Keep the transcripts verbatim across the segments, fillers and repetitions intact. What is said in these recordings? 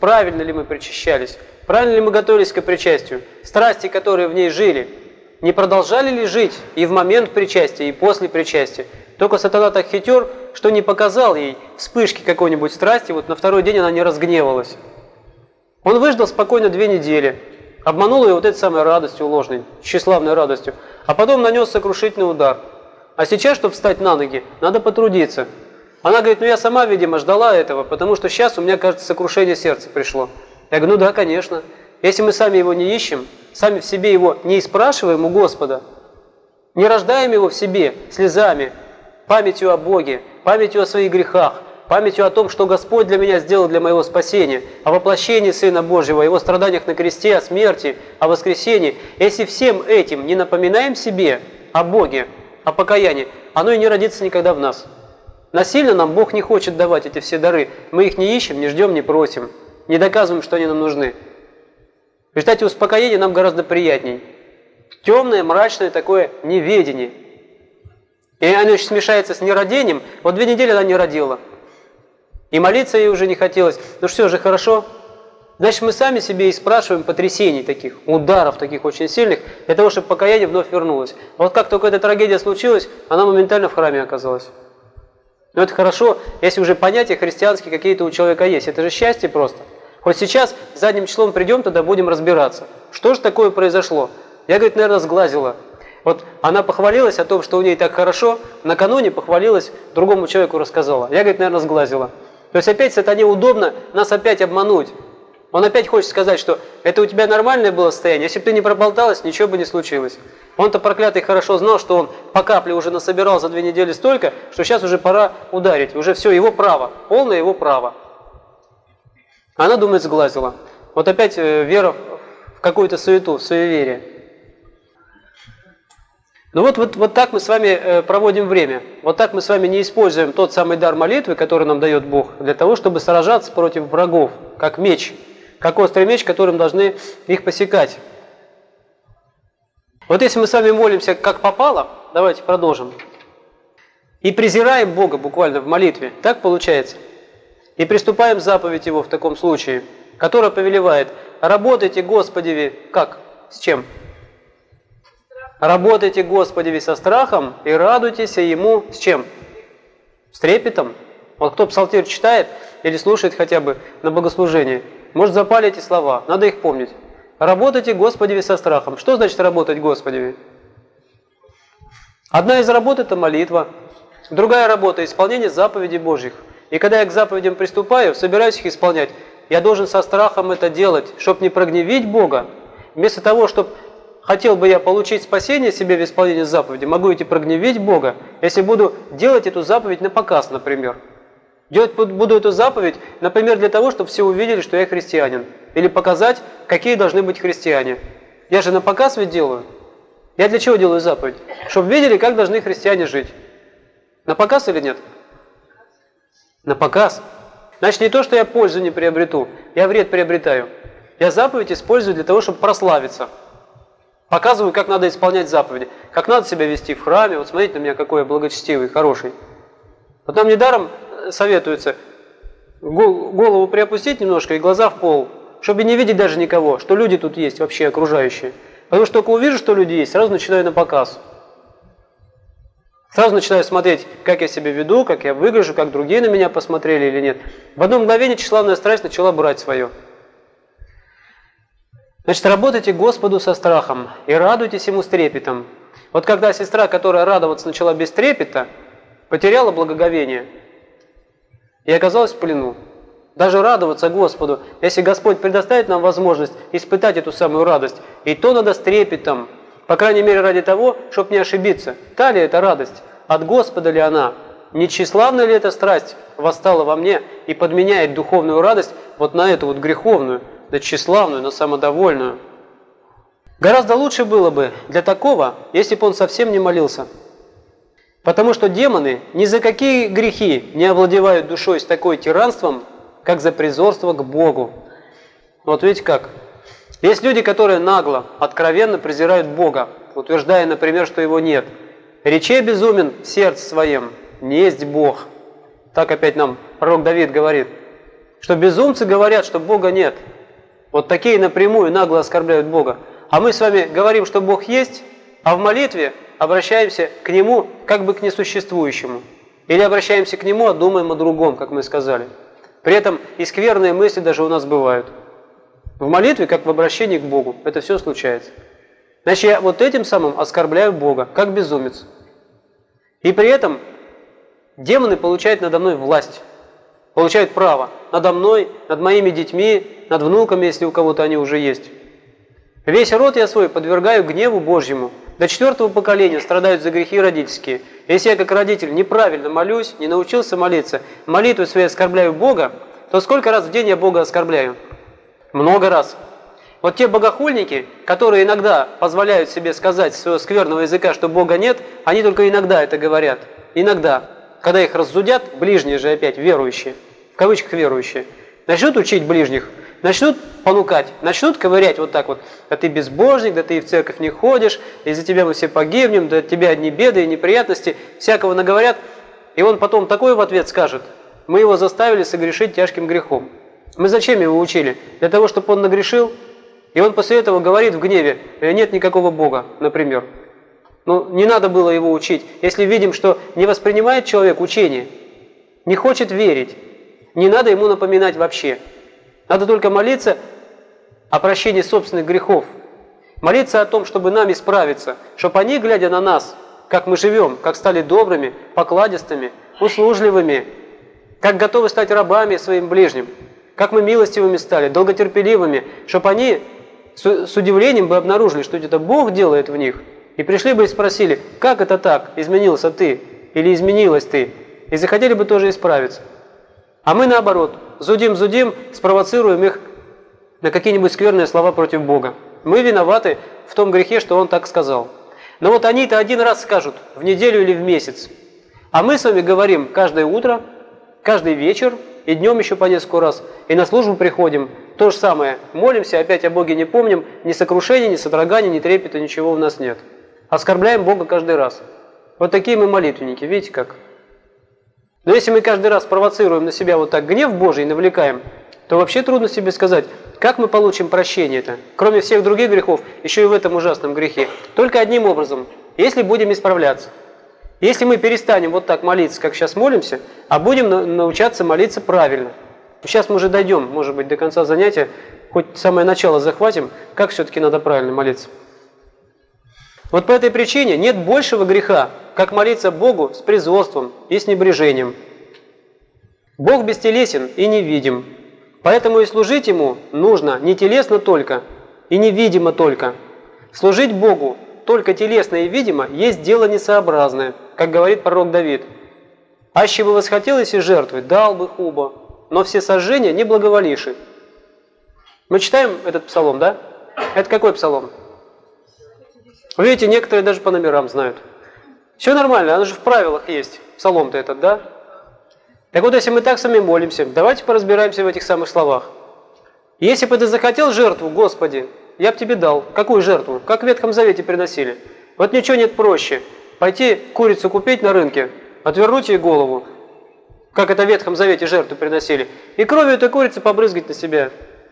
правильно ли мы причащались, правильно ли мы готовились к причастию, страсти, которые в ней жили, не продолжали ли жить и в момент причастия, и после причастия. Только сатана так хитер, что не показал ей вспышки какой-нибудь страсти, вот на второй день она не разгневалась. Он выждал спокойно две недели, обманул ее вот этой самой радостью ложной, тщеславной радостью, а потом нанес сокрушительный удар. А сейчас, чтобы встать на ноги, надо потрудиться. Она говорит, ну я сама, видимо, ждала этого, потому что сейчас у меня, кажется, сокрушение сердца пришло. Я говорю, ну да, конечно. Если мы сами его не ищем, сами в себе его не спрашиваем у Господа, не рождаем его в себе слезами, памятью о Боге, памятью о своих грехах, памятью о том, что Господь для меня сделал для моего спасения, о воплощении Сына Божьего, о Его страданиях на кресте, о смерти, о воскресении. Если всем этим не напоминаем себе о Боге, о покаянии, оно и не родится никогда в нас. Насильно нам Бог не хочет давать эти все дары. Мы их не ищем, не ждем, не просим, не доказываем, что они нам нужны. В результате успокоения нам гораздо приятней. Темное, мрачное такое неведение. И оно еще смешается с нерадением. Вот две недели она не родила. И молиться ей уже не хотелось. Ну все же хорошо. Значит, мы сами себе и спрашиваем потрясений таких, ударов таких очень сильных, для того, чтобы покаяние вновь вернулось. А вот как только эта трагедия случилась, она моментально в храме оказалась. Но это хорошо, если уже понятия христианские какие-то у человека есть. Это же счастье просто. Хоть сейчас задним числом придем, тогда будем разбираться. Что же такое произошло? Я, говорит, наверное, сглазила. Вот она похвалилась о том, что у ней так хорошо, накануне похвалилась, другому человеку рассказала. Я, говорит, наверное, сглазила. То есть опять сатане удобно нас опять обмануть. Он опять хочет сказать, что это у тебя нормальное было состояние, если бы ты не проболталась, ничего бы не случилось. Он-то проклятый хорошо знал, что он по капле уже насобирал за две недели столько, что сейчас уже пора ударить. Уже все, его право, полное его право. Она думает, сглазила. Вот опять вера в какую-то суету, в суеверие. Ну вот, вот, вот так мы с вами проводим время. Вот так мы с вами не используем тот самый дар молитвы, который нам дает Бог, для того, чтобы сражаться против врагов, как меч, как острый меч, которым должны их посекать. Вот если мы с вами молимся как попало, давайте продолжим, и презираем Бога буквально в молитве, так получается, и приступаем к заповедь Его в таком случае, которая повелевает, работайте, Господи, как? С чем? Работайте, Господи, со страхом и радуйтесь Ему с чем? С трепетом. Вот кто псалтирь читает или слушает хотя бы на богослужении, может запалить эти слова, надо их помнить. Работайте, Господи, со страхом. Что значит работать, Господи? Одна из работ – это молитва, другая работа – исполнение заповедей Божьих. И когда я к заповедям приступаю, собираюсь их исполнять, я должен со страхом это делать, чтобы не прогневить Бога. Вместо того, чтобы хотел бы я получить спасение себе в исполнении заповеди, могу идти прогневить Бога, если буду делать эту заповедь на показ, например. Делать буду эту заповедь, например, для того, чтобы все увидели, что я христианин. Или показать, какие должны быть христиане. Я же на показ ведь делаю. Я для чего делаю заповедь? Чтобы видели, как должны христиане жить. На показ или нет? На показ. Значит, не то, что я пользу не приобрету, я вред приобретаю. Я заповедь использую для того, чтобы прославиться. Показываю, как надо исполнять заповеди, как надо себя вести в храме. Вот смотрите на меня, какой я благочестивый, хороший. Вот нам недаром советуется голову приопустить немножко и глаза в пол, чтобы не видеть даже никого, что люди тут есть вообще окружающие. Потому что только увижу, что люди есть, сразу начинаю на показ. Сразу начинаю смотреть, как я себя веду, как я выгляжу, как другие на меня посмотрели или нет. В одно мгновение тщеславная страсть начала брать свое. Значит, работайте Господу со страхом и радуйтесь Ему с трепетом. Вот когда сестра, которая радоваться начала без трепета, потеряла благоговение и оказалась в плену. Даже радоваться Господу, если Господь предоставит нам возможность испытать эту самую радость, и то надо с трепетом, по крайней мере ради того, чтобы не ошибиться. Та ли это радость? От Господа ли она? Не тщеславная ли эта страсть восстала во мне и подменяет духовную радость вот на эту вот греховную, на тщеславную, на самодовольную? Гораздо лучше было бы для такого, если бы он совсем не молился. Потому что демоны ни за какие грехи не овладевают душой с такой тиранством, как за презорство к Богу. Вот видите как? Есть люди, которые нагло, откровенно презирают Бога, утверждая, например, что Его нет. «Рече безумен в сердце своем, не есть Бог». Так опять нам пророк Давид говорит. Что безумцы говорят, что Бога нет. Вот такие напрямую нагло оскорбляют Бога. А мы с вами говорим, что Бог есть, а в молитве обращаемся к Нему как бы к несуществующему. Или обращаемся к Нему, а думаем о другом, как мы сказали. При этом и скверные мысли даже у нас бывают. В молитве, как в обращении к Богу, это все случается. Значит, я вот этим самым оскорбляю Бога, как безумец. И при этом демоны получают надо мной власть, получают право надо мной, над моими детьми, над внуками, если у кого-то они уже есть. Весь род я свой подвергаю гневу Божьему. До четвертого поколения страдают за грехи родительские. Если я как родитель неправильно молюсь, не научился молиться, молитвой своей оскорбляю Бога, то сколько раз в день я Бога оскорбляю? Много раз. Вот те богохульники, которые иногда позволяют себе сказать с своего скверного языка, что Бога нет, они только иногда это говорят. Иногда. Когда их раззудят, ближние же опять верующие, в кавычках верующие, начнут учить ближних, начнут понукать, начнут ковырять вот так вот. Да ты безбожник, да ты и в церковь не ходишь, из-за тебя мы все погибнем, да от тебя одни беды и неприятности, всякого наговорят. И он потом такое в ответ скажет: мы его заставили согрешить тяжким грехом. Мы зачем его учили? Для того, чтобы он нагрешил? И он после этого говорит в гневе: нет никакого Бога, например. Ну, не надо было его учить. Если видим, что не воспринимает человек учение, не хочет верить, не надо ему напоминать вообще. Надо только молиться о прощении собственных грехов. Молиться о том, чтобы нам исправиться, чтобы они, глядя на нас, как мы живем, как стали добрыми, покладистыми, услужливыми, как готовы стать рабами своим ближним, как мы милостивыми стали, долготерпеливыми, чтобы они с, с удивлением бы обнаружили, что это Бог делает в них, и пришли бы и спросили: как это так, изменился ты или изменилась ты, и захотели бы тоже исправиться. А мы наоборот, зудим-зудим, спровоцируем их на какие-нибудь скверные слова против Бога. Мы виноваты в том грехе, что Он так сказал. Но вот они-то один раз скажут, в неделю или в месяц. А мы с вами говорим каждое утро, каждый вечер, и днем еще по несколько раз, и на службу приходим. То же самое, молимся, опять о Боге не помним, ни сокрушения, ни содрогания, ни трепета, ничего у нас нет. Оскорбляем Бога каждый раз. Вот такие мы молитвенники, видите как? Но если мы каждый раз провоцируем на себя вот так гнев Божий, навлекаем, то вообще трудно себе сказать, как мы получим прощение-то, кроме всех других грехов, еще и в этом ужасном грехе. Только одним образом, если будем исправляться. Если мы перестанем вот так молиться, как сейчас молимся, а будем научаться молиться правильно. Сейчас мы уже дойдем, может быть, до конца занятия, хоть самое начало захватим, как все-таки надо правильно молиться. Вот по этой причине нет большего греха, как молиться Богу с призорством и с небрежением. Бог бестелесен и невидим, поэтому и служить Ему нужно не телесно только и невидимо только. Служить Богу только телесно и видимо есть дело несообразное, как говорит пророк Давид. «Аще бы восхотелось и жертвы, дал бы хубо, но все сожжения не благоволивши». Мы читаем этот псалом, да? Это какой псалом? Вы видите, некоторые даже по номерам знают. Все нормально, оно же в правилах есть, псалом-то этот, да? Так вот, если мы так сами молимся, давайте поразбираемся в этих самых словах. Если бы ты захотел жертву, Господи, я бы тебе дал. Какую жертву? Как в Ветхом Завете приносили. Вот ничего нет проще. Пойти курицу купить на рынке, отвернуть ей голову, как это в Ветхом Завете жертву приносили, и кровью этой курицы побрызгать на себя.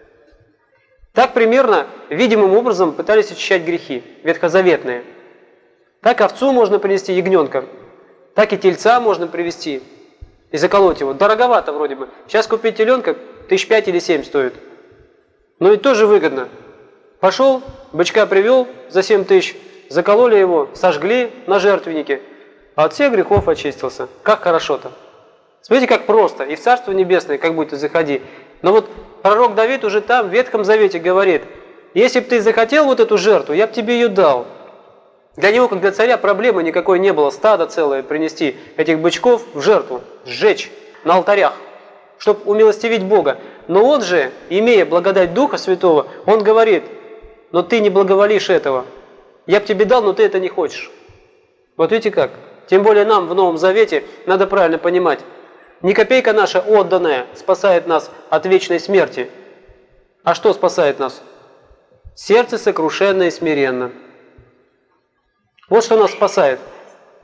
Так примерно, видимым образом пытались очищать грехи, ветхозаветные. Так овцу можно принести, ягненка, так и тельца можно привести и заколоть его. Дороговато вроде бы. Сейчас купить теленка тысяч пять или семь стоит. Но ведь тоже выгодно. Пошел, бычка привел за семь тысяч, закололи его, сожгли на жертвеннике, а от всех грехов очистился. Как хорошо-то. Смотрите, как просто. И в Царство Небесное как будто заходи. Но вот пророк Давид уже там, в Ветхом Завете, говорит: если бы ты захотел вот эту жертву, я бы тебе ее дал. Для него, как для царя, проблемы никакой не было. Стадо целое принести этих бычков в жертву, сжечь на алтарях, чтобы умилостивить Бога. Но он же, имея благодать Духа Святого, он говорит: но ты не благоволишь этого. Я бы тебе дал, но ты это не хочешь. Вот видите как? Тем более нам в Новом Завете надо правильно понимать. Не копейка наша отданная спасает нас от вечной смерти. А что спасает нас? Сердце сокрушенно и смиренно. Вот что нас спасает.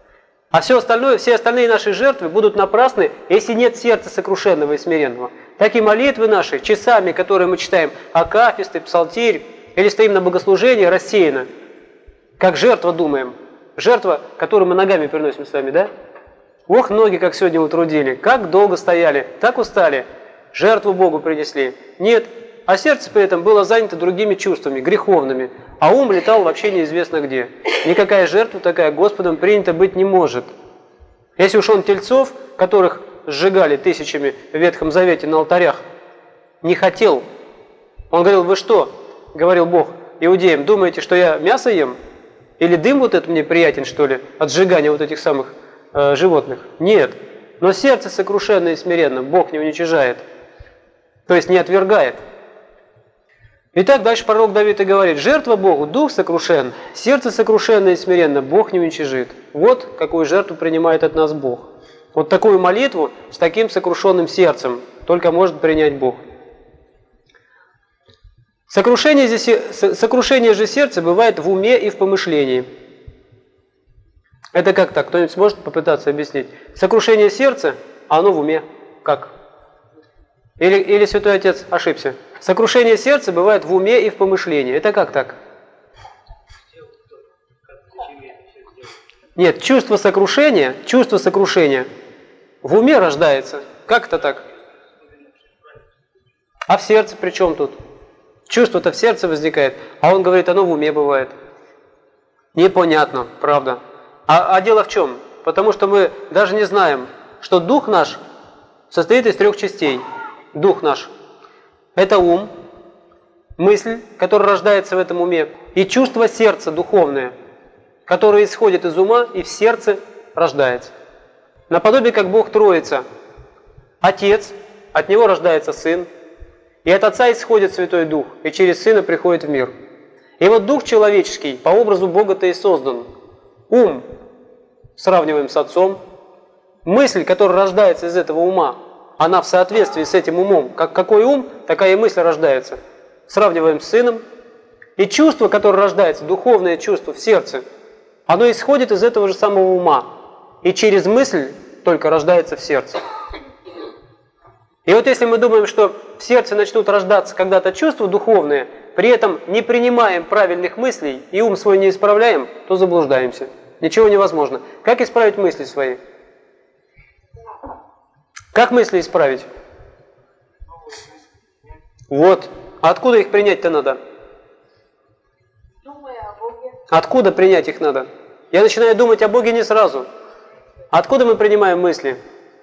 А все остальное, все остальные наши жертвы будут напрасны, если нет сердца сокрушенного и смиренного. Так и молитвы наши, часами, которые мы читаем, акафисты, псалтирь, или стоим на богослужении, рассеяно. Как жертва думаем. Жертва, которую мы ногами переносим с вами, да? Ох, ноги как сегодня утрудили, как долго стояли, так устали. Жертву Богу принесли. Нет. А сердце при этом было занято другими чувствами, греховными, а ум летал вообще неизвестно где. Никакая жертва такая Господом принята быть не может. Если уж он тельцов, которых сжигали тысячами в Ветхом Завете на алтарях, не хотел, он говорил: вы что, говорил Бог иудеям, думаете, что я мясо ем? Или дым вот этот мне приятен, что ли, от сжигания вот этих самых э, животных? Нет. Но сердце сокрушенное и смиренно Бог не уничижает, то есть не отвергает. Итак, дальше пророк Давид и говорит: жертва Богу, дух сокрушен, сердце сокрушенное и смиренно Бог не уничижит. Вот какую жертву принимает от нас Бог. Вот такую молитву с таким сокрушенным сердцем только может принять Бог. Сокрушение, здесь, сокрушение же сердца бывает в уме и в помышлении. Это как так? Кто-нибудь сможет попытаться объяснить? Сокрушение сердца, а оно в уме. Как? Или, или Святой Отец ошибся? Сокрушение сердца бывает в уме и в помышлении. Это как так? Нет, чувство сокрушения, чувство сокрушения в уме рождается. Как это так? А в сердце при чем тут? Чувство-то в сердце возникает, а он говорит, оно в уме бывает. Непонятно, правда. А, а дело в чем? Потому что мы даже не знаем, что дух наш состоит из трех частей. Дух наш – это ум, мысль, которая рождается в этом уме, и чувство сердца духовное, которое исходит из ума и в сердце рождается. Наподобие как Бог Троица. Отец, от него рождается Сын, и от Отца исходит Святой Дух, и через Сына приходит в мир. И вот Дух человеческий по образу Бога-то и создан. Ум сравниваем с Отцом. Мысль, которая рождается из этого ума, она в соответствии с этим умом. Как, какой ум, такая и мысль рождается. Сравниваем с Сыном. И чувство, которое рождается, духовное чувство в сердце, оно исходит из этого же самого ума. И через мысль только рождается в сердце. И вот если мы думаем, что в сердце начнут рождаться когда-то чувства духовные, при этом не принимаем правильных мыслей и ум свой не исправляем, то заблуждаемся. Ничего невозможно. Как исправить мысли свои? Как мысли исправить? Вот. А откуда их принять-то надо? Откуда принять их надо? Я начинаю думать о Боге не сразу. Откуда мы принимаем мысли?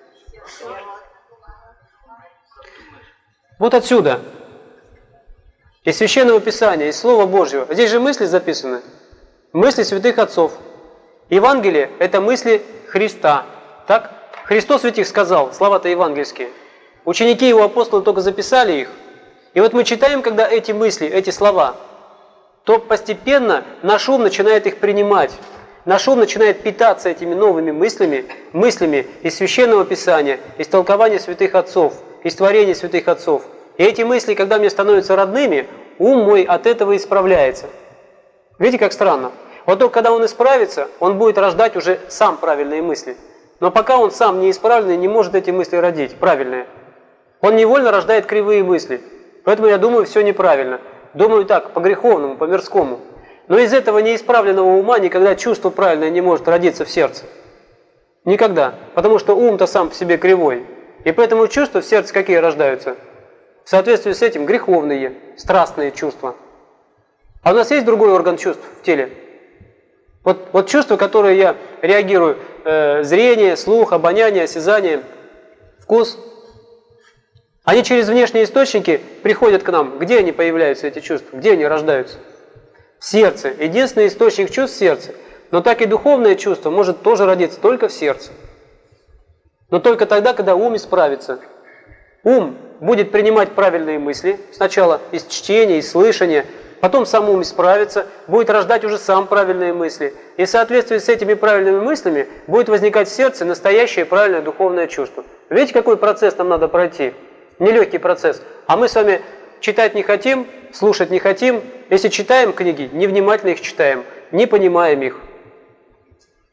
Вот отсюда. Из Священного Писания, из Слова Божьего. Здесь же мысли записаны. Мысли святых отцов. Евангелие – это мысли Христа. Так? Христос ведь их сказал, слова-то евангельские. Ученики его апостолы только записали их. И вот мы читаем, когда эти мысли, эти слова, то постепенно наш ум начинает их принимать. Наш ум начинает питаться этими новыми мыслями, мыслями из Священного Писания, из толкования святых отцов, из творения святых отцов. И эти мысли, когда мне становятся родными, ум мой от этого исправляется. Видите, как странно? Вот только когда он исправится, он будет рождать уже сам правильные мысли. Но пока он сам не исправленный, не может эти мысли родить, правильные. Он невольно рождает кривые мысли. Поэтому я думаю, все неправильно. Думаю так, по-греховному, по-мирскому. Но из этого неисправленного ума никогда чувство правильное не может родиться в сердце. Никогда. Потому что ум-то сам по себе кривой. И поэтому чувства в сердце какие рождаются? В соответствии с этим греховные, страстные чувства. А у нас есть другой орган чувств в теле? Вот, вот чувства, которые я реагирую, э, зрение, слух, обоняние, осязание, вкус, они через внешние источники приходят к нам. Где они появляются, эти чувства? Где они рождаются? В сердце. Единственный источник чувств – сердце. Но так и духовное чувство может тоже родиться только в сердце. Но только тогда, когда ум исправится. Ум будет принимать правильные мысли, сначала из чтения, из слышания, потом сам ум исправится, будет рождать уже сам правильные мысли. И в соответствии с этими правильными мыслями будет возникать в сердце настоящее правильное духовное чувство. Видите, какой процесс нам надо пройти? Нелегкий процесс. А мы с вами читать не хотим, слушать не хотим. Если читаем книги, невнимательно их читаем, не понимаем их.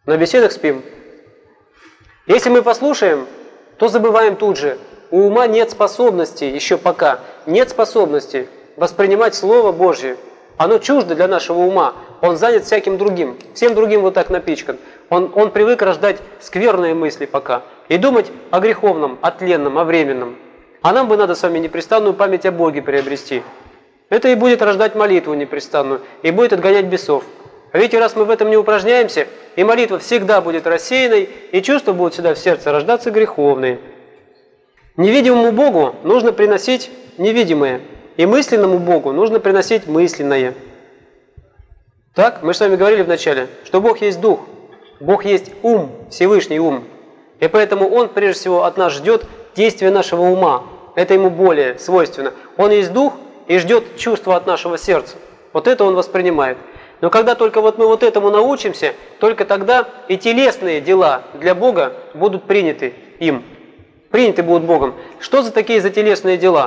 На беседах спим. Если мы послушаем, то забываем тут же. У ума нет способности, еще пока, нет способности воспринимать Слово Божье. Оно чуждо для нашего ума. Он занят всяким другим. Всем другим вот так напичкан. Он, он привык рождать скверные мысли пока. И думать о греховном, о тленном, о временном. А нам бы надо с вами непрестанную память о Боге приобрести. Это и будет рождать молитву непрестанную. И будет отгонять бесов. А видите, раз мы в этом не упражняемся, и молитва всегда будет рассеянной, и чувства будут всегда в сердце рождаться греховные. Невидимому Богу нужно приносить невидимое. И мысленному Богу нужно приносить мысленное. Так, мы же с вами говорили вначале, что Бог есть Дух. Бог есть ум, Всевышний ум. И поэтому Он, прежде всего, от нас ждет действия нашего ума. Это Ему более свойственно. Он есть Дух и ждет чувства от нашего сердца. Вот это Он воспринимает. Но когда только вот мы вот этому научимся, только тогда и телесные дела для Бога будут приняты им. Приняты будут Богом. Что за такие за телесные дела?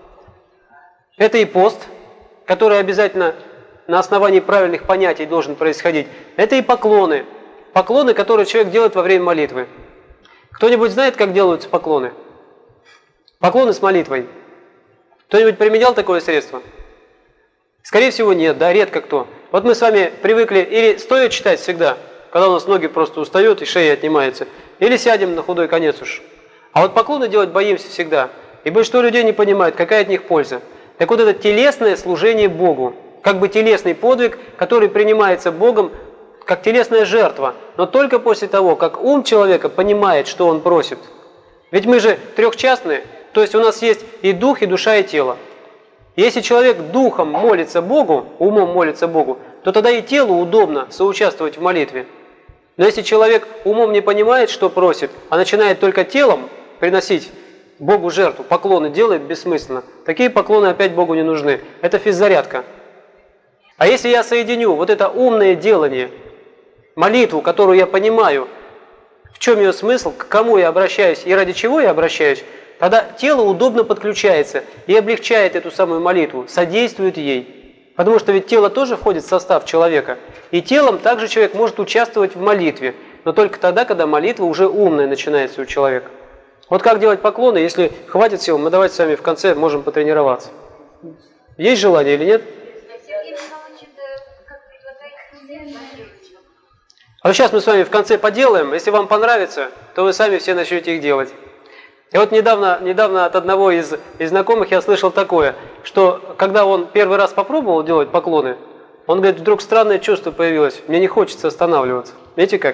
Это и пост, который обязательно на основании правильных понятий должен происходить. Это и поклоны. Поклоны, которые человек делает во время молитвы. Кто-нибудь знает, как делаются поклоны? Поклоны с молитвой. Кто-нибудь применял такое средство? Скорее всего, нет, да, редко кто. Вот мы с вами привыкли или стоя читать всегда, когда у нас ноги просто устают и шея отнимается, или сядем на худой конец уж. А вот поклоны делать боимся всегда. И большинство людей не понимают, какая от них польза. Так вот это телесное служение Богу, как бы телесный подвиг, который принимается Богом как телесная жертва, но только после того, как ум человека понимает, что он просит. Ведь мы же трехчастные, то есть у нас есть и дух, и душа, и тело. Если человек духом молится Богу, умом молится Богу, то тогда и телу удобно соучаствовать в молитве. Но если человек умом не понимает, что просит, а начинает только телом приносить Богу жертву, поклоны делает бессмысленно, такие поклоны опять Богу не нужны. Это физзарядка. А если я соединю вот это умное делание, молитву, которую я понимаю, в чем ее смысл, к кому я обращаюсь и ради чего я обращаюсь, тогда тело удобно подключается и облегчает эту самую молитву, содействует ей. Потому что ведь тело тоже входит в состав человека. И телом также человек может участвовать в молитве, но только тогда, когда молитва уже умная начинается у человека. Вот как делать поклоны, если хватит сил, мы давайте с вами в конце можем потренироваться. Есть желание или нет? А вот сейчас мы с вами в конце поделаем. Если вам понравится, то вы сами все начнете их делать. И вот недавно, недавно от одного из, из знакомых я слышал такое, что когда он первый раз попробовал делать поклоны, он говорит, вдруг странное чувство появилось, мне не хочется останавливаться. Видите как?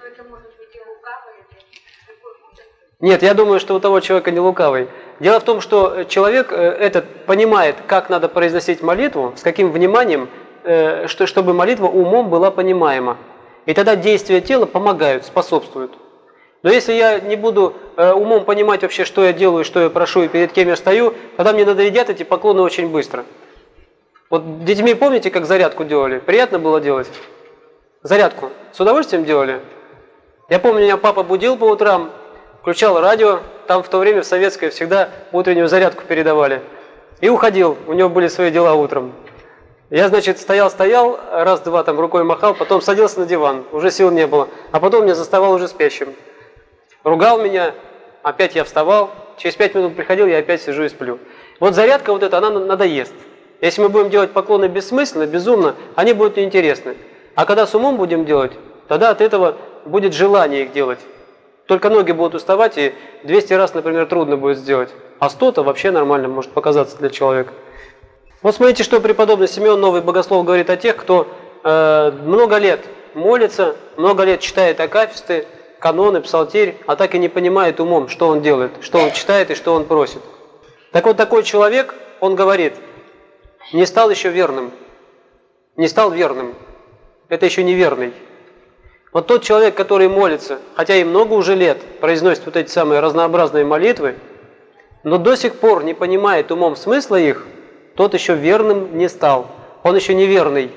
Нет, я думаю, что у того человека не лукавый. Дело в том, что человек этот понимает, как надо произносить молитву, с каким вниманием, что, чтобы молитва умом была понимаема. И тогда действия тела помогают, способствуют. Но если я не буду э, умом понимать вообще, что я делаю, что я прошу и перед кем я стою, тогда мне надоедят эти поклоны очень быстро. Вот детьми помните, как зарядку делали? Приятно было делать? Зарядку. С удовольствием делали? Я помню, меня папа будил по утрам, включал радио, там в то время в советское всегда утреннюю зарядку передавали. И уходил, у него были свои дела утром. Я, значит, стоял-стоял, раз-два там рукой махал, потом садился на диван, уже сил не было, а потом меня заставал уже спящим. Ругал меня, опять я вставал, через пять минут приходил, я опять сижу и сплю. Вот зарядка вот эта, она надоест. Если мы будем делать поклоны бессмысленно, безумно, они будут неинтересны. А когда с умом будем делать, тогда от этого будет желание их делать. Только ноги будут уставать, и двести раз, например, трудно будет сделать. А сто-то вообще нормально может показаться для человека. Вот смотрите, что преподобный Симеон Новый Богослов говорит о тех, кто э, много лет молится, много лет читает акафисты, каноны, псалтирь, а так и не понимает умом, что он делает, что он читает и что он просит. Так вот, такой человек, он говорит, не стал еще верным, не стал верным, это еще не верный. Вот тот человек, который молится, хотя и много уже лет произносит вот эти самые разнообразные молитвы, но до сих пор не понимает умом смысла их, тот еще верным не стал. Он еще неверный.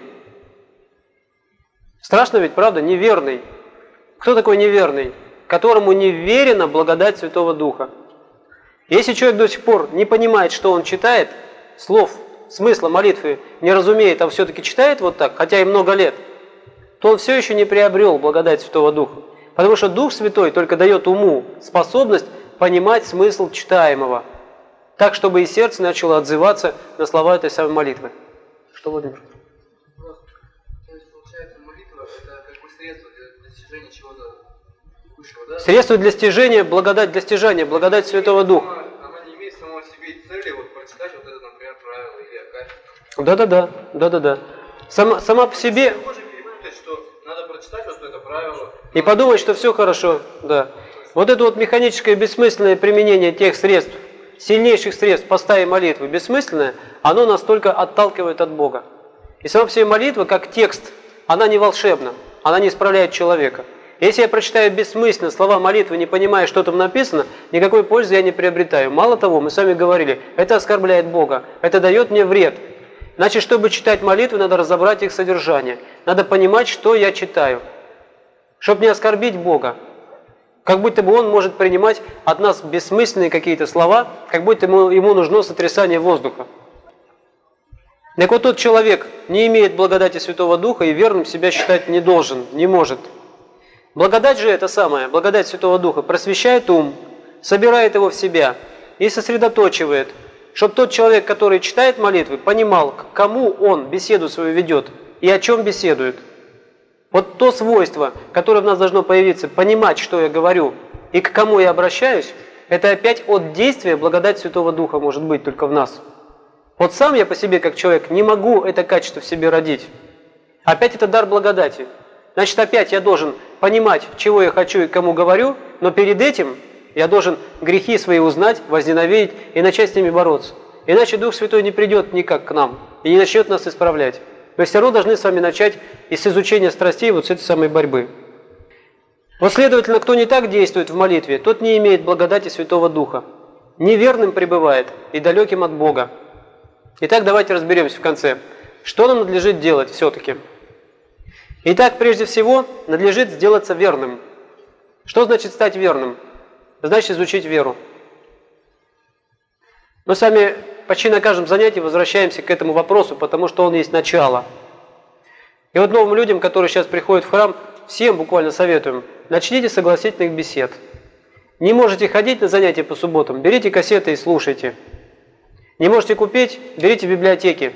Страшно ведь, правда? Неверный. Кто такой неверный? Которому не верена благодать Святого Духа. Если человек до сих пор не понимает, что он читает, слов, смысла молитвы не разумеет, а все-таки читает вот так, хотя и много лет, то он все еще не приобрел благодать Святого Духа. Потому что Дух Святой только дает уму способность понимать смысл читаемого, так, чтобы и сердце начало отзываться на слова этой самой молитвы. Что, Владимир? То есть, получается, молитва – это как бы средство для достижения чего-то высшего, да? Средство для достижения, благодать для стяжания, благодать Святого Духа. Она не имеет самого себе цели вот прочитать вот это, например, правило или акафист. Да-да-да, да-да-да. Сама, сама по себе... Мы можем перепутать, что надо прочитать вот это правило. И подумать, что все хорошо, да. Вот это вот механическое бессмысленное применение тех средств, сильнейших средств поста и молитвы, бессмысленное, оно нас только отталкивает от Бога. И сама по себе молитва, как текст, она не волшебна, она не исправляет человека. Если я прочитаю бессмысленно слова молитвы, не понимая, что там написано, никакой пользы я не приобретаю. Мало того, мы с вами говорили, это оскорбляет Бога, это дает мне вред. Значит, чтобы читать молитвы, надо разобрать их содержание. Надо понимать, что я читаю, чтобы не оскорбить Бога. Как будто бы Он может принимать от нас бессмысленные какие-то слова, как будто ему, ему нужно сотрясание воздуха. Так вот, тот человек не имеет благодати Святого Духа и верным себя считать не должен, не может. Благодать же это самое, благодать Святого Духа просвещает ум, собирает его в себя и сосредоточивает, чтобы тот человек, который читает молитвы, понимал, к кому он беседу свою ведет и о чем беседует. Вот то свойство, которое в нас должно появиться, понимать, что я говорю и к кому я обращаюсь, это опять от действия благодать Святого Духа может быть только в нас. Вот сам я по себе, как человек, не могу это качество в себе родить. Опять это дар благодати. Значит, опять я должен понимать, чего я хочу и кому говорю, но перед этим я должен грехи свои узнать, возненавидеть и начать с ними бороться. Иначе Дух Святой не придет никак к нам и не начнет нас исправлять. Мы все равно должны с вами начать и с изучения страстей вот с этой самой борьбы. Вот, следовательно, кто не так действует в молитве, тот не имеет благодати Святого Духа. Неверным пребывает и далеким от Бога. Итак, давайте разберемся в конце. Что нам надлежит делать все-таки? Итак, прежде всего, надлежит сделаться верным. Что значит стать верным? Значит изучить веру. Мы с вами почти на каждом занятии возвращаемся к этому вопросу, потому что он есть начало. И вот новым людям, которые сейчас приходят в храм, всем буквально советуем, начните с согласительных бесед. Не можете ходить на занятия по субботам, берите кассеты и слушайте. Не можете купить, берите в библиотеке.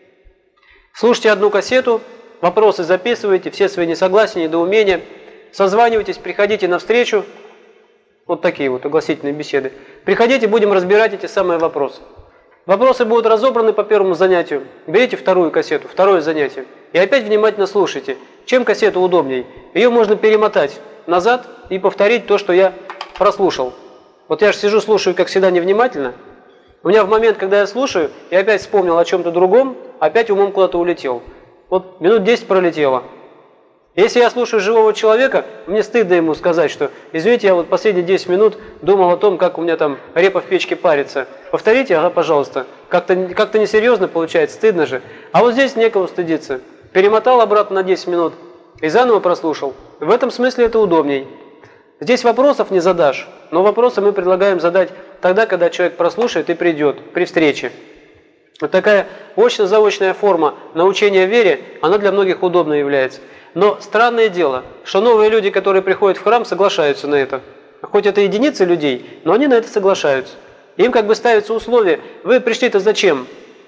Слушайте одну кассету, вопросы записывайте, все свои несогласия, недоумения, созванивайтесь, приходите на встречу. Вот такие вот огласительные беседы. Приходите, будем разбирать эти самые вопросы. Вопросы будут разобраны по первому занятию. Берите вторую кассету, второе занятие. И опять внимательно слушайте. Чем кассета удобней? Ее можно перемотать назад и повторить то, что я прослушал. Вот я же сижу, слушаю, как всегда, невнимательно. У меня в момент, когда я слушаю, я опять вспомнил о чем-то другом, опять умом куда-то улетел. Вот минут десять пролетело. Если я слушаю живого человека, мне стыдно ему сказать, что, извините, я вот последние десять минут думал о том, как у меня там репа в печке парится. Повторите, ага, пожалуйста. Как-то как-то несерьезно получается, стыдно же. А вот здесь некого стыдиться. Перемотал обратно на десять минут и заново прослушал. В этом смысле это удобней. Здесь вопросов не задашь, но вопросы мы предлагаем задать тогда, когда человек прослушает и придет при встрече. Вот такая очно-заочная форма научения вере, она для многих удобной является. Но странное дело, что новые люди, которые приходят в храм, соглашаются на это. Хоть это единицы людей, но они на это соглашаются. Им как бы ставятся условия. Вы пришли-то зачем?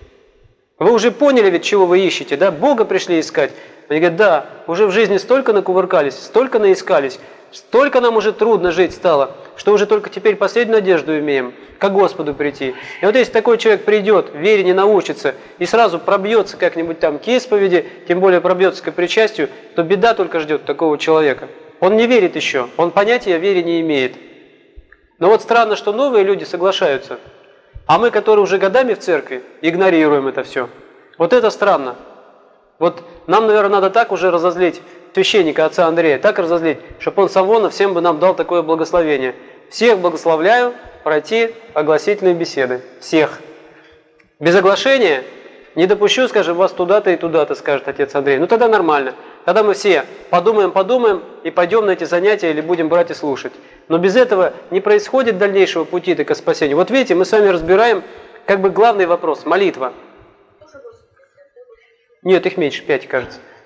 Вы уже поняли ведь, чего вы ищете, да? Бога пришли искать. Они говорят, да, уже в жизни столько накувыркались, столько наискались, столько нам уже трудно жить стало, что уже только теперь последнюю надежду имеем, к Господу прийти. И вот если такой человек придет, вере не научится, и сразу пробьется как-нибудь там к исповеди, тем более пробьется к причастию, то беда только ждет такого человека. Он не верит еще, он понятия о вере не имеет. Но вот странно, что новые люди соглашаются, а мы, которые уже годами в церкви, игнорируем это все. Вот это странно. Вот нам, наверное, надо так уже разозлить священника отца Андрея, так разозлить, чтобы он сам вон всем бы нам дал такое благословение. Всех благословляю пройти огласительные беседы. Всех. Без оглашения не допущу, скажем, вас туда-то и туда-то, скажет отец Андрей. Ну тогда нормально. Тогда мы все подумаем-подумаем и пойдем на эти занятия или будем брать и слушать. Но без этого не происходит дальнейшего пути к спасению. Вот видите, мы с вами разбираем как бы главный вопрос – молитва. Нет, их меньше, пять, кажется.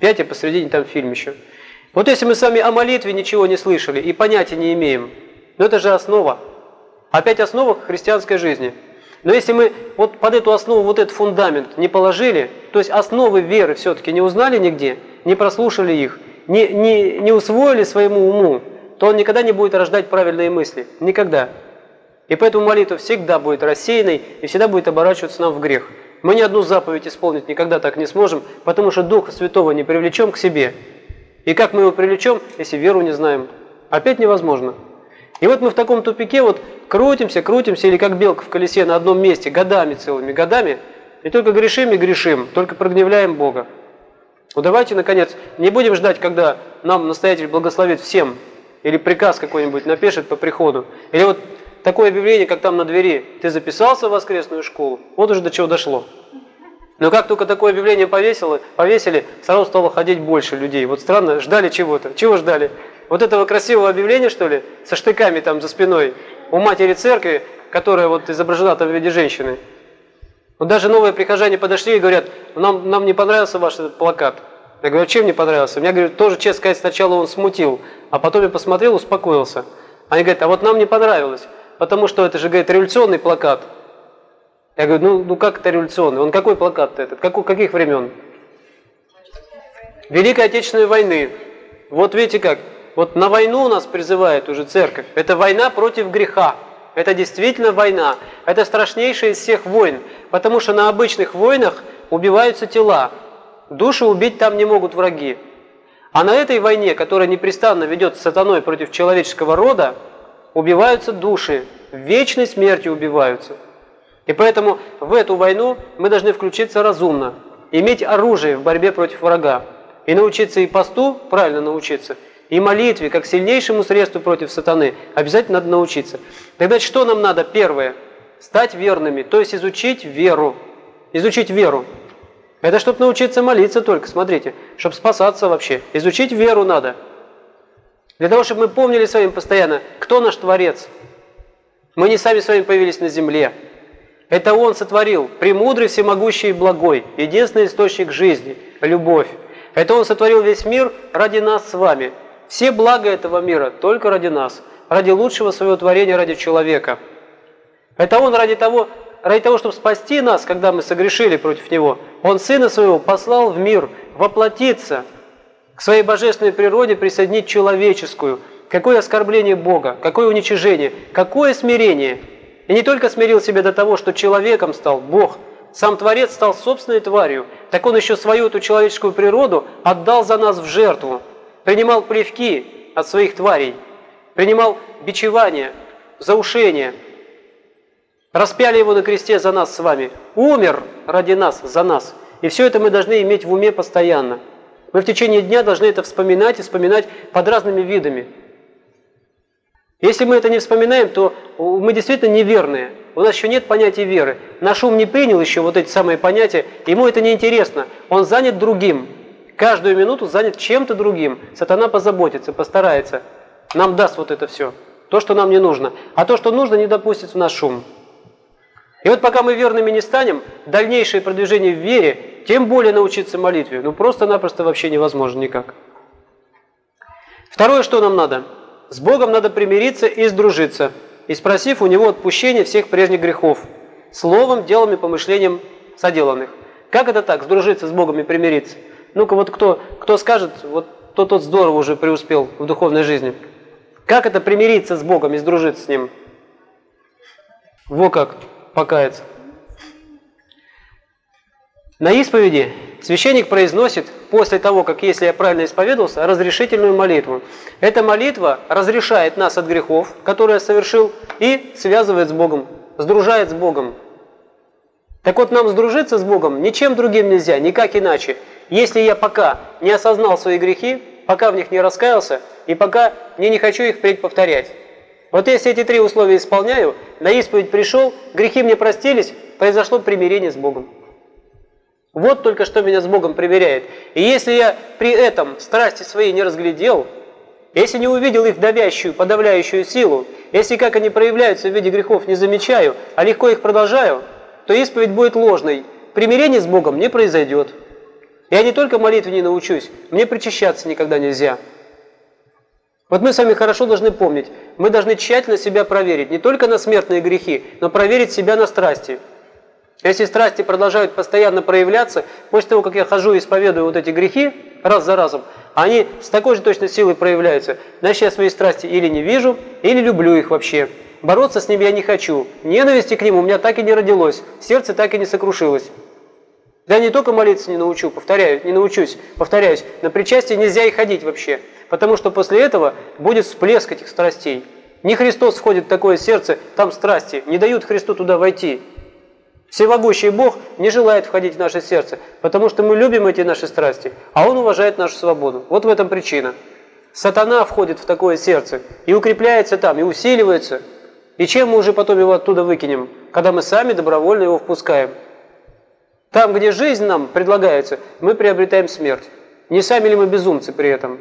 Пять, и посередине там фильм еще. Вот если мы с вами о молитве ничего не слышали и понятия не имеем, ну это же основа. Опять основа христианской жизни. Но если мы вот под эту основу, вот этот фундамент не положили, то есть основы веры все-таки не узнали нигде, не прослушали их, не, не, не усвоили своему уму, то он никогда не будет рождать правильные мысли. Никогда. И поэтому молитва всегда будет рассеянной и всегда будет оборачиваться нам в грех. Мы ни одну заповедь исполнить никогда так не сможем, потому что Духа Святого не привлечем к себе. И как мы его привлечем, если веру не знаем? Опять невозможно. И вот мы в таком тупике вот крутимся, крутимся, или как белка в колесе на одном месте, годами целыми, годами, и только грешим и грешим, только прогневляем Бога. Ну давайте, наконец, не будем ждать, когда нам настоятель благословит всем, или приказ какой-нибудь напишет по приходу, или вот такое объявление, как там на двери, ты записался в воскресную школу, вот уже до чего дошло. Но как только такое объявление повесило, повесили, сразу стало ходить больше людей. Вот странно, ждали чего-то. Чего ждали? Вот этого красивого объявления, что ли, со штыками там за спиной у матери церкви, которая вот изображена там в виде женщины. Вот даже новые прихожане подошли и говорят, нам, нам не понравился ваш этот плакат. Я говорю, чем не понравился? Меня, говорят, тоже, честно сказать, сначала он смутил, а потом я посмотрел, успокоился. Они говорят, а вот нам не понравилось, потому что это же, говорит, революционный плакат. Я говорю, ну, ну как это революционный? Он какой плакат-то этот? Как, каких времен? Великой Отечественной войны. Вот видите как? Вот на войну нас призывает уже церковь. Это война против греха. Это действительно война. Это страшнейшая из всех войн. Потому что на обычных войнах убиваются тела. Души убить там не могут враги. А на этой войне, которая непрестанно ведет сатаной против человеческого рода, убиваются души. Вечной смертью убиваются. И поэтому в эту войну мы должны включиться разумно, иметь оружие в борьбе против врага, и научиться и посту, правильно научиться, и молитве, как сильнейшему средству против сатаны, обязательно надо научиться. Тогда что нам надо? Первое. Стать верными, то есть изучить веру. Изучить веру. Это чтобы научиться молиться только, смотрите, чтобы спасаться вообще. Изучить веру надо. Для того, чтобы мы помнили с вами постоянно, кто наш Творец. Мы не сами с вами появились на земле. Это Он сотворил, премудрый, всемогущий и благой, единственный источник жизни, любовь. Это Он сотворил весь мир ради нас с вами. Все блага этого мира только ради нас, ради лучшего своего творения, ради человека. Это Он ради того, ради того, чтобы спасти нас, когда мы согрешили против Него. Он Сына Своего послал в мир воплотиться, к Своей божественной природе присоединить человеческую. Какое оскорбление Бога, какое уничижение, какое смирение! И не только смирил себя до того, что человеком стал Бог, сам Творец стал собственной тварью, так Он еще свою эту человеческую природу отдал за нас в жертву, принимал плевки от своих тварей, принимал бичевание, заушение, распяли Его на кресте за нас с вами, умер ради нас, за нас. И все это мы должны иметь в уме постоянно. Мы в течение дня должны это вспоминать и вспоминать под разными видами. Если мы это не вспоминаем, то мы действительно неверные. У нас еще нет понятия веры. Наш ум не принял еще вот эти самые понятия, ему это не интересно. Он занят другим. Каждую минуту занят чем-то другим. Сатана позаботится, постарается. Нам даст вот это все. То, что нам не нужно. А то, что нужно, не допустит в наш ум. И вот пока мы верными не станем, дальнейшее продвижение в вере, тем более научиться молитве, ну просто-напросто вообще невозможно никак. Второе, что нам надо? С Богом надо примириться и сдружиться, и спросив у Него отпущения всех прежних грехов, словом, делом и помышлением соделанных. Как это так, сдружиться с Богом и примириться? Ну-ка вот кто, кто скажет, вот тот, тот здорово уже преуспел в духовной жизни. Как это примириться с Богом и сдружиться с Ним? Во как, покаяться. На исповеди священник произносит, после того, как, если я правильно исповедовался, разрешительную молитву. Эта молитва разрешает нас от грехов, которые я совершил, и связывает с Богом, сдружает с Богом. Так вот, нам сдружиться с Богом ничем другим нельзя, никак иначе. Если я пока не осознал свои грехи, пока в них не раскаялся, и пока мне не хочу их впредь повторять. Вот если эти три условия исполняю, на исповедь пришел, грехи мне простились, произошло примирение с Богом. Вот только что меня с Богом примиряет. И если я при этом страсти свои не разглядел, если не увидел их давящую, подавляющую силу, если как они проявляются в виде грехов не замечаю, а легко их продолжаю, то исповедь будет ложной. Примирение с Богом не произойдет. Я не только молитве не научусь, мне причащаться никогда нельзя. Вот мы с вами хорошо должны помнить, мы должны тщательно себя проверить, не только на смертные грехи, но проверить себя на страсти. Если страсти продолжают постоянно проявляться, после того, как я хожу и исповедую вот эти грехи раз за разом, они с такой же точной силой проявляются, значит, я свои страсти или не вижу, или люблю их вообще. Бороться с ними я не хочу. Ненависти к ним у меня так и не родилось, сердце так и не сокрушилось. Я не только молиться не научу, повторяю, не научусь, повторяюсь, на причастие нельзя и ходить вообще, потому что после этого будет всплеск этих страстей. Не Христос входит в такое сердце, там страсти, не дают Христу туда войти. Всемогущий Бог не желает входить в наше сердце, потому что мы любим эти наши страсти, а Он уважает нашу свободу. Вот в этом причина. Сатана входит в такое сердце и укрепляется там, и усиливается. И чем мы уже потом его оттуда выкинем, когда мы сами добровольно его впускаем? Там, где жизнь нам предлагается, мы приобретаем смерть. Не сами ли мы безумцы при этом?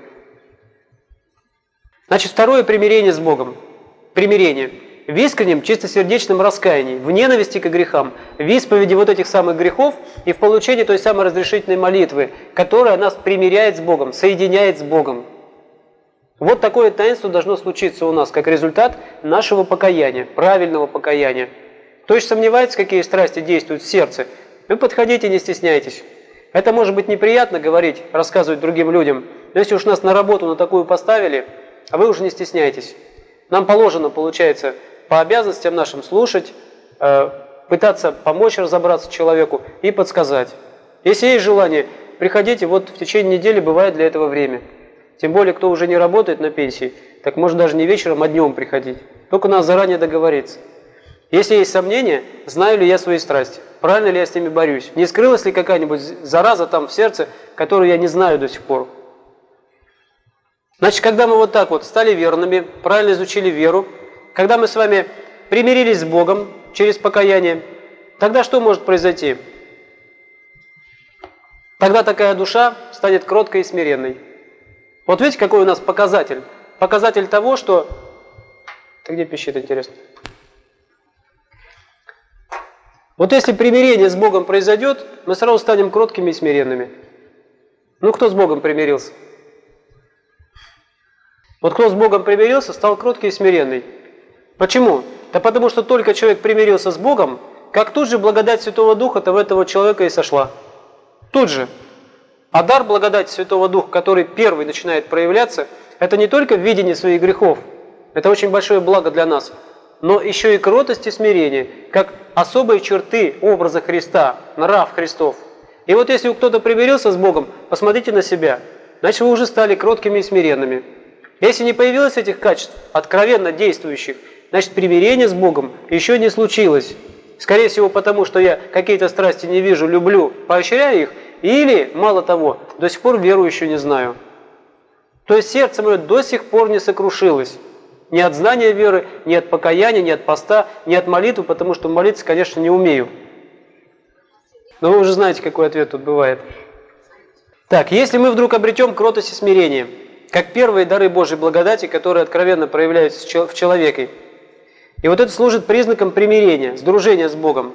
Значит, второе примирение с Богом. Примирение. В искреннем, чистосердечном раскаянии, в ненависти к грехам, в исповеди вот этих самых грехов и в получении той самой разрешительной молитвы, которая нас примиряет с Богом, соединяет с Богом. Вот такое таинство должно случиться у нас, как результат нашего покаяния, правильного покаяния. Кто еще сомневается, какие страсти действуют в сердце, вы подходите, не стесняйтесь. Это может быть неприятно говорить, рассказывать другим людям, но если уж нас на работу на такую поставили, а вы уже не стесняйтесь. Нам положено, получается, по обязанностям нашим слушать, пытаться помочь разобраться человеку и подсказать. Если есть желание, приходите, вот в течение недели бывает для этого время. Тем более, кто уже не работает на пенсии, так может даже не вечером, а днем приходить. Только надо заранее договориться. Если есть сомнения, знаю ли я свои страсти, правильно ли я с ними борюсь, не скрылась ли какая-нибудь зараза там в сердце, которую я не знаю до сих пор. Значит, когда мы вот так вот стали верными, правильно изучили веру, когда мы с вами примирились с Богом через покаяние, тогда что может произойти? Тогда такая душа станет кроткой и смиренной. Вот видите, какой у нас показатель? Показатель того, что... Ты где пищит, интересно? Вот если примирение с Богом произойдет, мы сразу станем кроткими и смиренными. Ну, кто с Богом примирился? Вот кто с Богом примирился, стал кроткий и смиренный. Почему? Да потому что только человек примирился с Богом, как тут же благодать Святого Духа-то в этого человека и сошла. Тут же. А дар благодати Святого Духа, который первый начинает проявляться, это не только в видении своих грехов, это очень большое благо для нас, но еще и кротость и смирение, как особые черты образа Христа, нрав Христов. И вот если кто-то примирился с Богом, посмотрите на себя, значит вы уже стали кроткими и смиренными. Если не появилось этих качеств, откровенно действующих, значит примирение с Богом еще не случилось. Скорее всего потому, что я какие-то страсти не вижу, люблю, поощряю их, или, мало того, до сих пор веру еще не знаю. То есть сердце мое до сих пор не сокрушилось. Ни от знания веры, ни от покаяния, ни от поста, ни от молитвы, потому что молиться, конечно, не умею. Но вы уже знаете, какой ответ тут бывает. Так, если мы вдруг обретем кротость и смирение, как первые дары Божьей благодати, которые откровенно проявляются в человеке, и вот это служит признаком примирения, сдружения с Богом.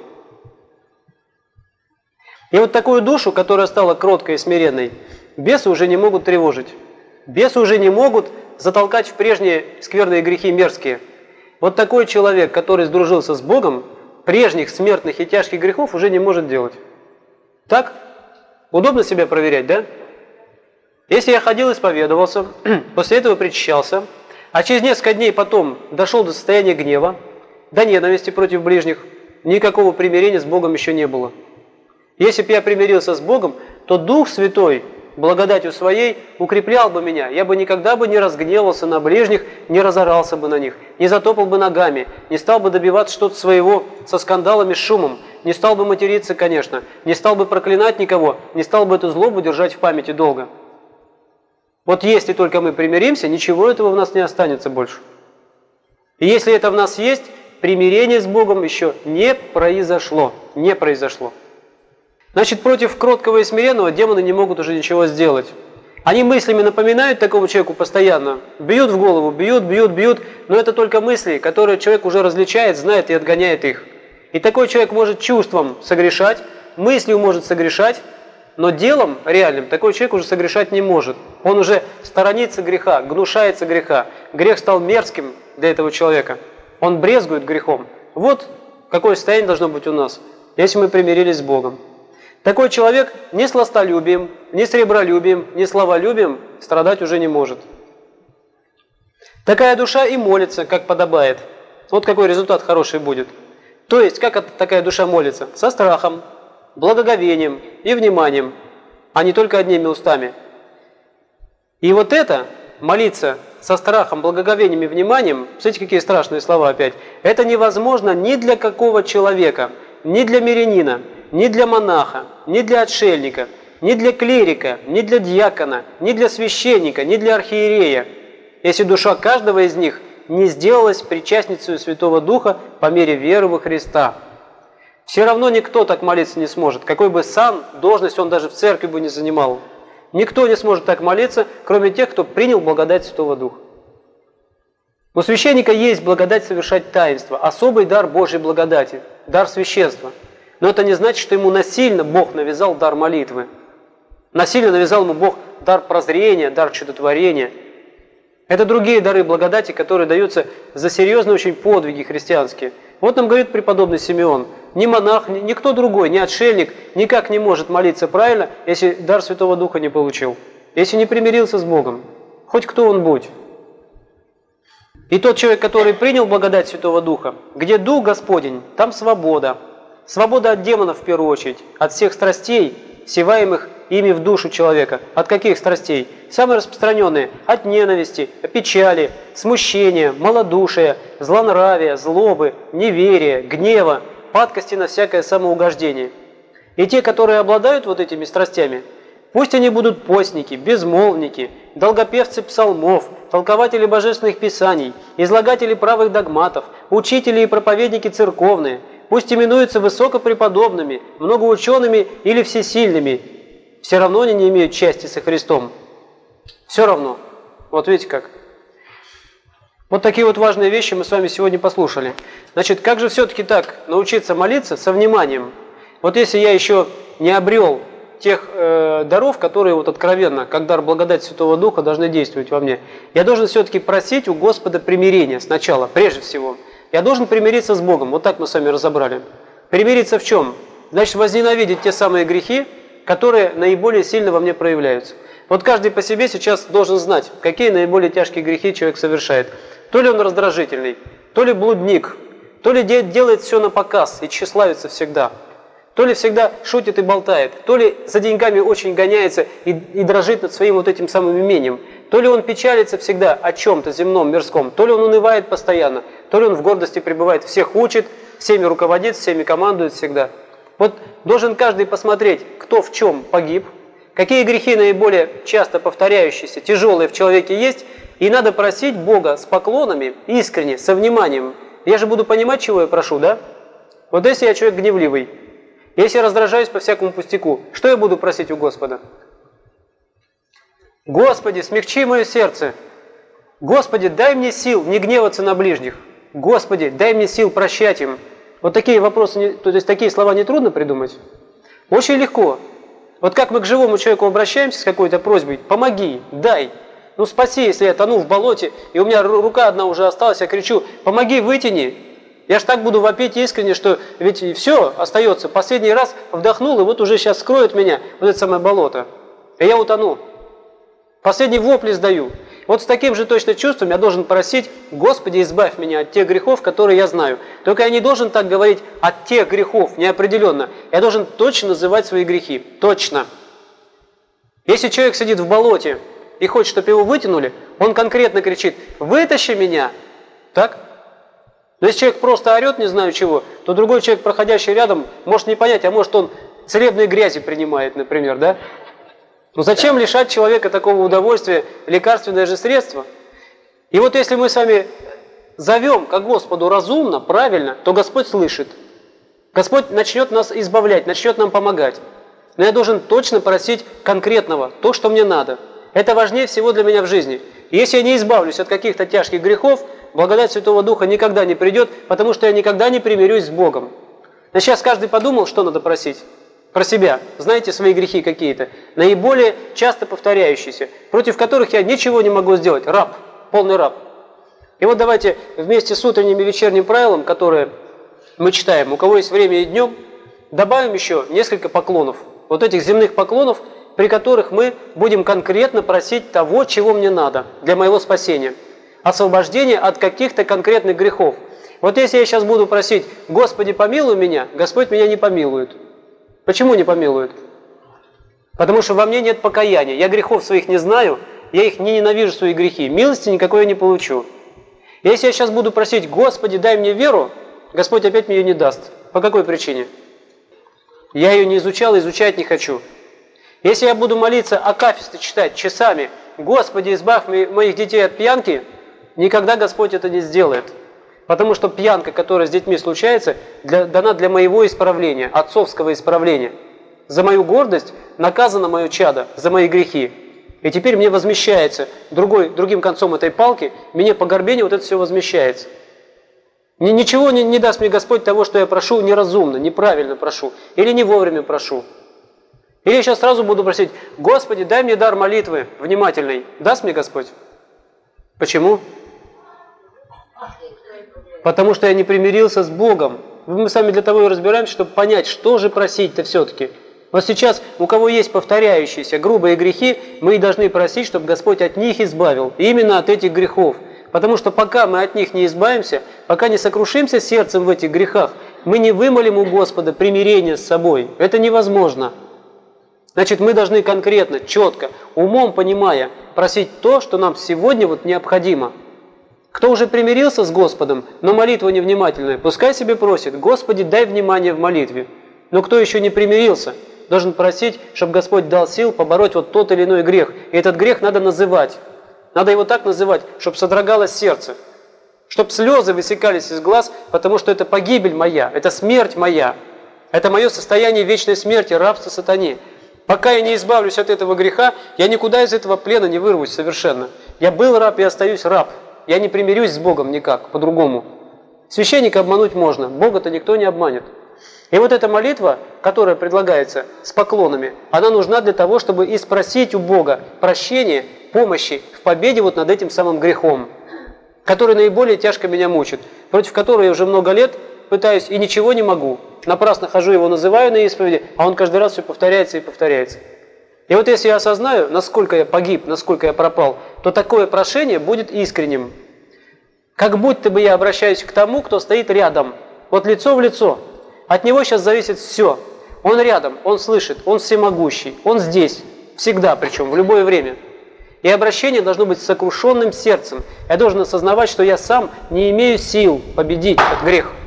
И вот такую душу, которая стала кроткой и смиренной, бесы уже не могут тревожить. Бесы уже не могут затолкать в прежние скверные грехи мерзкие. Вот такой человек, который сдружился с Богом, прежних смертных и тяжких грехов уже не может делать. Так? Удобно себя проверять, да? Если я ходил, исповедовался, после этого причащался, а через несколько дней потом дошел до состояния гнева, до ненависти против ближних, никакого примирения с Богом еще не было. Если бы я примирился с Богом, то Дух Святой, благодатью Своей, укреплял бы меня. Я бы никогда бы не разгневался на ближних, не разорался бы на них, не затопал бы ногами, не стал бы добиваться что-то своего со скандалами, с шумом, не стал бы материться, конечно, не стал бы проклинать никого, не стал бы эту злобу держать в памяти долго. Вот если только мы примиримся, ничего этого в нас не останется больше. И если это в нас есть, примирение с Богом еще не произошло. Не произошло. Значит, против кроткого и смиренного демоны не могут уже ничего сделать. Они мыслями напоминают такому человеку постоянно, бьют в голову, бьют, бьют, бьют, но это только мысли, которые человек уже различает, знает и отгоняет их. И такой человек может чувством согрешать, мыслью может согрешать, Но делом реальным такой человек уже согрешать не может. Он уже сторонится греха, гнушается греха. Грех стал мерзким для этого человека. Он брезгует грехом. Вот какое состояние должно быть у нас, если мы примирились с Богом. Такой человек ни сластолюбием, ни сребролюбием, ни славолюбием страдать уже не может. Такая душа и молится, как подобает. Вот какой результат хороший будет. То есть, как такая душа молится? Со страхом, благоговением и вниманием, а не только одними устами. И вот это, молиться со страхом, благоговением и вниманием, смотрите, какие страшные слова опять, это невозможно ни для какого человека, ни для мирянина, ни для монаха, ни для отшельника, ни для клирика, ни для диакона, ни для священника, ни для архиерея, если душа каждого из них не сделалась причастницей Святого Духа по мере веры во Христа. Все равно никто так молиться не сможет, какой бы сан, должность он даже в церкви бы не занимал. Никто не сможет так молиться, кроме тех, кто принял благодать Святого Духа. У священника есть благодать совершать таинство, особый дар Божьей благодати, дар священства. Но это не значит, что ему насильно Бог навязал дар молитвы. Насильно навязал ему Бог дар прозрения, дар чудотворения. Это другие дары благодати, которые даются за серьезные очень подвиги христианские. Вот нам говорит преподобный Симеон, ни монах, ни никто другой, ни отшельник никак не может молиться правильно, если дар Святого Духа не получил, если не примирился с Богом, хоть кто он будь. И тот человек, который принял благодать Святого Духа, где Дух Господень, там свобода. Свобода от демонов в первую очередь, от всех страстей, всеваемых ими в душу человека. От каких страстей? Самые распространенные – от ненависти, печали, смущения, малодушия, злонравия, злобы, неверия, гнева, падкости на всякое самоугождение. И те, которые обладают вот этими страстями, пусть они будут постники, безмолвники, долгопевцы псалмов, толкователи божественных писаний, излагатели правых догматов, учители и проповедники церковные, пусть именуются высокопреподобными, многоучеными или всесильными, все равно они не имеют части со Христом. Все равно. Вот видите как. Вот такие вот важные вещи мы с вами сегодня послушали. Значит, как же все-таки так научиться молиться со вниманием? Вот если я еще не обрел тех э, даров, которые вот откровенно, как дар благодати Святого Духа, должны действовать во мне, я должен все-таки просить у Господа примирения сначала, прежде всего. Я должен примириться с Богом. Вот так мы с вами разобрали. Примириться в чем? Значит, возненавидеть те самые грехи, которые наиболее сильно во мне проявляются. Вот каждый по себе сейчас должен знать, какие наиболее тяжкие грехи человек совершает. То ли он раздражительный, то ли блудник, то ли делает все на показ и тщеславится всегда, то ли всегда шутит и болтает, то ли за деньгами очень гоняется и, и дрожит над своим вот этим самым имением, то ли он печалится всегда о чем-то земном, мирском, то ли он унывает постоянно, то ли он в гордости пребывает, всех учит, всеми руководит, всеми командует всегда. Вот должен каждый посмотреть, кто в чем погиб, какие грехи наиболее часто повторяющиеся, тяжелые в человеке есть, и надо просить Бога с поклонами, искренне, со вниманием. Я же буду понимать, чего я прошу, да? Вот если я человек гневливый, если я раздражаюсь по всякому пустяку, что я буду просить у Господа? Господи, смягчи мое сердце. Господи, дай мне сил не гневаться на ближних. Господи, дай мне сил прощать им. Вот такие вопросы, то есть такие слова не трудно придумать? Очень легко. Вот как мы к живому человеку обращаемся с какой-то просьбой, помоги, дай. Ну спаси, если я тону в болоте, и у меня рука одна уже осталась, я кричу, помоги, вытяни. Я ж так буду вопить искренне, что ведь все остается. Последний раз вдохнул, и вот уже сейчас скроет меня вот это самое болото. И я утону. Последний вопль издаю. Вот с таким же точно чувством я должен просить, Господи, избавь меня от тех грехов, которые я знаю. Только я не должен так говорить от тех грехов, неопределенно. Я должен точно называть свои грехи. Точно. Если человек сидит в болоте и хочет, чтобы его вытянули, он конкретно кричит, вытащи меня. Так? Но если человек просто орет, не знаю чего, то другой человек, проходящий рядом, может не понять, а может он целебной грязи принимает, например, да? Ну зачем лишать человека такого удовольствия, лекарственное же средство? И вот если мы с вами зовем к Господу разумно, правильно, то Господь слышит. Господь начнет нас избавлять, начнет нам помогать. Но я должен точно просить конкретного, то, что мне надо. Это важнее всего для меня в жизни. И если я не избавлюсь от каких-то тяжких грехов, благодать Святого Духа никогда не придет, потому что я никогда не примирюсь с Богом. Но сейчас каждый подумал, что надо просить. про себя. Знаете свои грехи какие-то, наиболее часто повторяющиеся, против которых я ничего не могу сделать. Раб, полный раб. И вот давайте вместе с утренним и вечерним правилом, которые мы читаем, у кого есть время и днем, добавим еще несколько поклонов. Вот этих земных поклонов, при которых мы будем конкретно просить того, чего мне надо для моего спасения. Освобождение от каких-то конкретных грехов. Вот если я сейчас буду просить: Господи, помилуй меня, Господь меня не помилует. Почему не помилует? Потому что во мне нет покаяния. Я грехов своих не знаю, я их не ненавижу, свои грехи. Милости никакой я не получу. Если я сейчас буду просить: Господи, дай мне веру, Господь опять мне ее не даст. По какой причине? Я ее не изучал, изучать не хочу. Если я буду молиться, акафисты читать часами: Господи, избавь моих детей от пьянки, никогда Господь это не сделает. Потому что пьянка, которая с детьми случается, для, дана для моего исправления, отцовского исправления. За мою гордость наказано мое чадо, за мои грехи. И теперь мне возмещается, другой, другим концом этой палки, мне по горбине вот это все возмещается. Ни, ничего не, не даст мне Господь того, что я прошу неразумно, неправильно прошу, или не вовремя прошу. Или я сейчас сразу буду просить: Господи, дай мне дар молитвы внимательной. Даст мне Господь? Почему? Потому что я не примирился с Богом. Мы сами для того и разбираемся, чтобы понять, что же просить-то все-таки. Вот сейчас, у кого есть повторяющиеся грубые грехи, мы и должны просить, чтобы Господь от них избавил. И именно от этих грехов. Потому что пока мы от них не избавимся, пока не сокрушимся сердцем в этих грехах, мы не вымолим у Господа примирение с собой. Это невозможно. Значит, мы должны конкретно, четко, умом понимая, просить то, что нам сегодня вот необходимо. Кто уже примирился с Господом, но молитва невнимательная, пускай себе просит: Господи, дай внимание в молитве. Но кто еще не примирился, должен просить, чтобы Господь дал сил побороть вот тот или иной грех. И этот грех надо называть. Надо его так называть, чтобы содрогалось сердце. Чтобы слезы высекались из глаз, потому что это погибель моя, это смерть моя. Это мое состояние вечной смерти, рабства сатане. Пока я не избавлюсь от этого греха, я никуда из этого плена не вырвусь совершенно. Я был раб и остаюсь раб. Я не примирюсь с Богом никак, по-другому. Священника обмануть можно, Бога-то никто не обманет. И вот эта молитва, которая предлагается с поклонами, она нужна для того, чтобы и спросить у Бога прощения, помощи в победе вот над этим самым грехом, который наиболее тяжко меня мучит, против которого я уже много лет пытаюсь и ничего не могу. Напрасно хожу, его называю на исповеди, а он каждый раз все повторяется и повторяется. И вот если я осознаю, насколько я погиб, насколько я пропал, то такое прошение будет искренним. Как будто бы я обращаюсь к тому, кто стоит рядом, вот лицо в лицо. От него сейчас зависит все. Он рядом, он слышит, он всемогущий, он здесь, всегда причем, в любое время. И обращение должно быть с сокрушенным сердцем. Я должен осознавать, что я сам не имею сил победить этот грех.